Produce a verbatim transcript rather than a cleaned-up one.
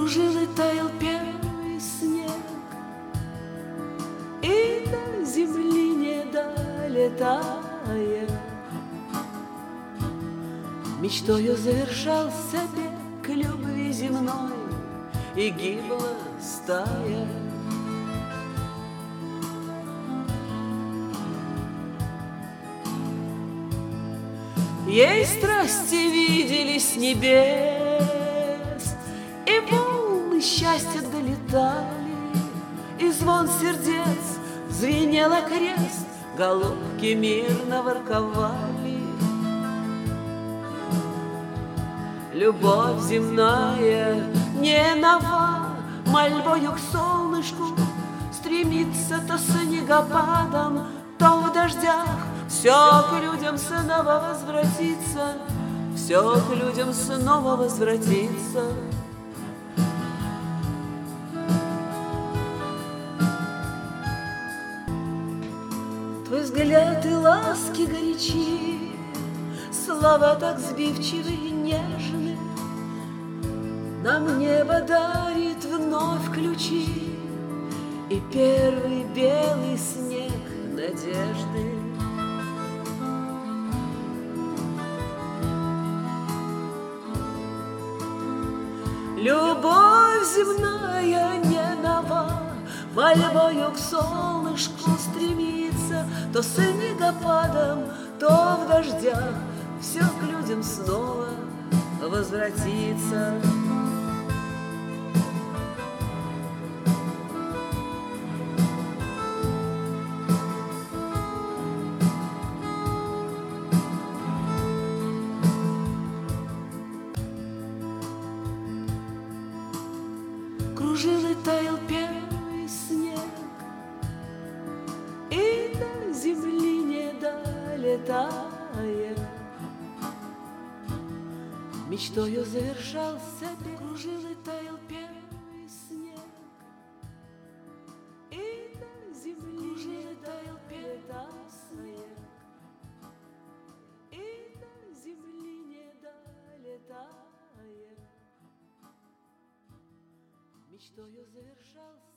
Кружил и таял первый снег, и до земли не долетая, мечтою завершался бег любви земной, и гибла стая. Ей страсти виделись с небес, и волны счастья долетали, и звон сердец звенел окрест, голубки мирно ворковали. Любовь земная не нова, мольбою к солнышку стремится то снегопадом, то в дождях. Все к людям снова возвратится, все к людям снова возвратится. Твой взгляд и ласки горячи, слова так сбивчивы и нежны, нам небо дарит вновь ключи и первый белый снег надежды. Любовь земная не нова, мольбою к солнышку стремится, то снегопадом, то в дождях. Все к людям снова возвратится. Кружил и таял первый снег, и до земли не долетая, мечтою завершался бег. Кружил и таял первый снег, и до земли не долетая, и до земли не долетая, мечтою завершался.